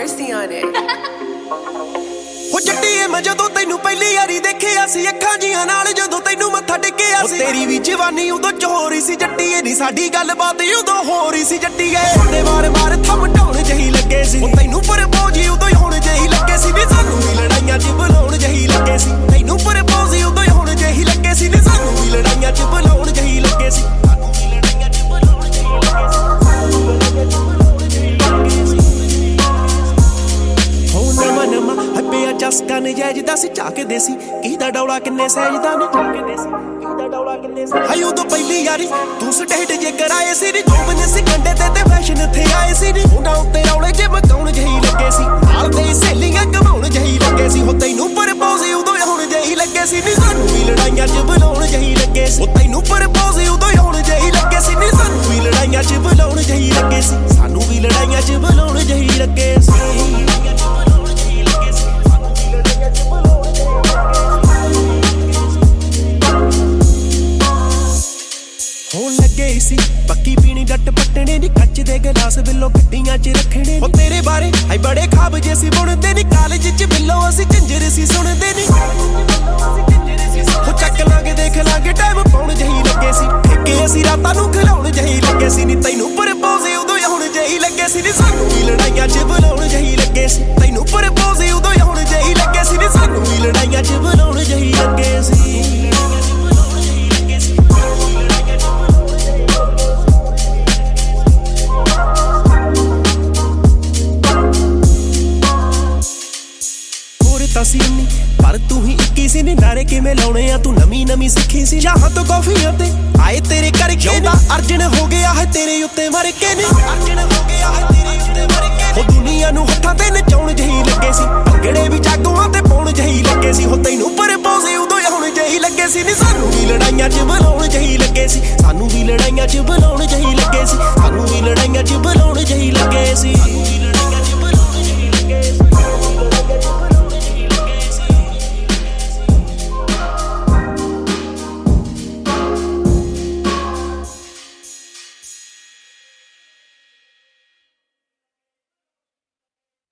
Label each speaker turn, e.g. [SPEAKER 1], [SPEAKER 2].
[SPEAKER 1] mercy on it.
[SPEAKER 2] ਹੋ ਜੱਟੀਏ ਮੈਂ ਜਦੋਂ ਤੈਨੂੰ ਪਹਿਲੀ ਵਾਰੀ ਦੇਖਿਆ ਸੀ ਅੱਖਾਂ ਜੀਆਂ ਨਾਲ ਜਦੋਂ ਤੈਨੂੰ ਮੱਥਾ ਟੇਕਿਆ ਸੀ ਤੇਰੀ ਵੀ ਜਵਾਨੀ ਉਦੋਂ ਚੋਰੀ ਸੀ ਜੱਟੀਏ ਨੀ ਸਾਡੀ ਗੱਲਬਾਤ ਉਦੋਂ ਹੋ ਰਹੀ ਸੀ ਜੱਟੀਏ ਸਾਡੇ ਵਾਰ ਥੰਮ ਢਾਉਣ ਜਹੀ ਲੱਗੇ ਸੀ ਤੈਨੂੰ ਪ੍ਰਪੋਜ਼ ਉਦੋਂ ਹੁਣ ਜਹੀ ਲੱਗੇ ਸੀ ਨੀ ਸਾਨੂੰ ਵੀ ਲੜਾਈਆਂ 'ਚ ਬੁਲਾਉਣ ਜਹੀ ਲੱਗੇ ਸੀ ਤੈਨੂੰ ਪ੍ਰਪੋਜ਼ ਉਦੋਂ ਹੁਣ ਜਹੀ ਲੱਗੇ ਸੀ ਨੀ ਸਾਨੂੰ ਵੀ ਲੜਾਈਆਂ 'ਚ ਬੁਲਾਉਣ ਜਹੀ ਲੱਗੇ ਸੀ ਚਸਕਾ ਨਜਾਇਜ਼ ਦਾ ਸੀ ਝਾਕਦੇ ਸੀ ਕਿਹਦਾ ਡੌਲਾ ਕਿੰਨੇ ਸਹਿਜਦਾ ਨੇ ਹਾਈ ਉਦੋਂ ਪਹਿਲੀ ਯਾਰੀ ਤੂੰ ਸਟੇਟ ਜੇ ਕਰਾਏ ਸੀ ਨੀ ਜੋਬਨ ਸੀ ਕੰਡੇ ਤੇ ਫੈਸ਼ਨ ਇੱਥੇ ਆਏ ਸੀ ਨੀ ਉਹਨਾਂ ਉੱਤੇ ਰੌਲੇ ਜੇ ਮਕਾਉਣ ਜਹੀ ਲੱਗੇ ਸੀ ਨਾਲ ਦੇ ਸਹੇਲੀਆਂ ਕਮਾਉਣ ਜਹੀ ਲੱਗੇ ਸੀ ਹੋ ਤੈਨੂੰ ਪ੍ਰਪੋਜ਼ ਉਦੋਂ ਹੁਣ ਜਹੀ ਲੱਗੇ ਸੀ ਨੀ ਸਾਨੂੰ ਵੀ ਲੜਾਈਆਂ 'ਚ ਬੁਲਾਉਣ ਜਹੀ ਲੱਗੇ ਸੀ ਤੈਨੂੰ ਪ੍ਰਪੋਜ਼ ਉਦੋਂ ਹੁਣ ਜਹੀ ਲੱਗੇ ਸੀ ਨੀ ਸਾਨੂੰ ਵੀ ਲੜਾਈਆਂ 'ਚ ਬੁਲਾਉਣ ਜਹੀ ਲੱਗੇ ਸੀ ਸਾਨੂੰ ਵੀ ਲੜਾਈਆਂ 'ਚ ਬੁਲਾਉਣ ਜਹੀ ਲੱਗੇ ਸੀ ਸੀ ਪੱਕੀ ਪੀਣੀ ਡੱਟ ਪੱਟਣੇ ਨੀ ਕੱਚ ਦੇ ਗਲਾਸ ਬਿੱਲੋ ਗੱਡੀਆਂ 'ਚ ਰੱਖਣੇ ਹੋ ਤੇਰੇ ਬਾਰੇ ਹਾਈ ਬੜੇ ਖਾਬ ਜੇ ਸੀ ਬੁਣਦੇ ਨੀ ਕਾਲਜ 'ਚ ਬਿੱਲੋ ਅਸੀਂ ਝੰਜਰ ਸੀ ਸੁਣਦੇ ਨੀ ਹੋ ਚੱਕ ਲਾਂਗੇ ਦੇਖ ਲਾਂਗੇ ਟਾਈਮ ਪਾਉਣ ਜਹੀ ਲੱਗੇ ਸੀ ਠੇਕੇ ਅਸੀਂ ਰਾਤਾਂ ਨੂੰ ਖਿਲਾਉਣ ਜਹੀ ਲੱਗੇ ਸੀ ਨੀ ਤੈਨੂੰ ਪ੍ਰਪੋਜ਼ ਉਦੋਂ ਹੁਣ ਜਹੀ ਲੱਗੇ ਸੀ ਨੀ ਸਾਨੂੰ ਵੀ ਲੜਾਈਆਂ 'ਚ ਬੁਲਾਉਣ ਜਹੀ ਲੱਗੇ ਸੀ ਤੈਨੂੰ ਪ੍ਰਪੋਜ਼ ਉਦੋਂ ਹੁਣ ਜਹੀ ਲੱਗੇ ਸੀ ਨੀ ਸਾਨੂੰ ਵੀ ਲੜਾਈਆਂ 'ਚ ਬੁਲਾਉਣ ਜਹੀ ਲੱਗੇ ਸੀ ਪਰ ਤੂੰ ਹੀ ਇੱਕੀ ਸੀ ਨੀ ਨਾਰੇ ਕਿਵੇਂ ਲਾਉਣੇ ਆ ਤੂੰ ਨਵੀਂ ਸਿੱਖੀ ਸੀ ਚਾਹਾਂ ਤੋਂ ਕਾਫੀਆਂ ਤੇ ਆਏ ਤੇਰੇ ਕਰਕੇ ਨਾ ਅਰਜਨ ਹੋ ਗਿਆ ਹੈ ਤੇਰੇ ਉੱਤੇ ਮਰ ਕੇ ਨੀ ਅਰਜਨ ਹੋ ਗਿਆ ਹੈ ਤੇਰੇ ਉੱਤੇ ਮਰ ਕੇ ਹੋ ਦੁਨੀਆ ਨੂੰ ਹੱਥਾਂ ਤੇ ਨਚਾਉਣ ਜਹੀ ਲੱਗੇ ਸੀ ਭੰਗੜੇ ਵੀ ਜਾਗੋਆਂ ਤੇ ਪਾਉਣ ਜਹੀ ਲੱਗੇ ਸੀ ਹੋ ਤੈਨੂੰ ਪ੍ਰਪੋਜ਼ ਉਦੋਂ ਹੁਣ ਜਹੀ ਲੱਗੇ ਸੀ ਨੀ ਸਾਨੂੰ ਵੀ ਲੜਾਈਆਂ 'ਚ ਬੁਲਾਉਣ ਜਹੀ ਲੱਗੇ ਸੀ ਸਾਨੂੰ ਵੀ ਲੜਾਈਆਂ 'ਚ ਬੁਲਾਉਣ ਜਹੀ ਲੱਗੇ ਸੀ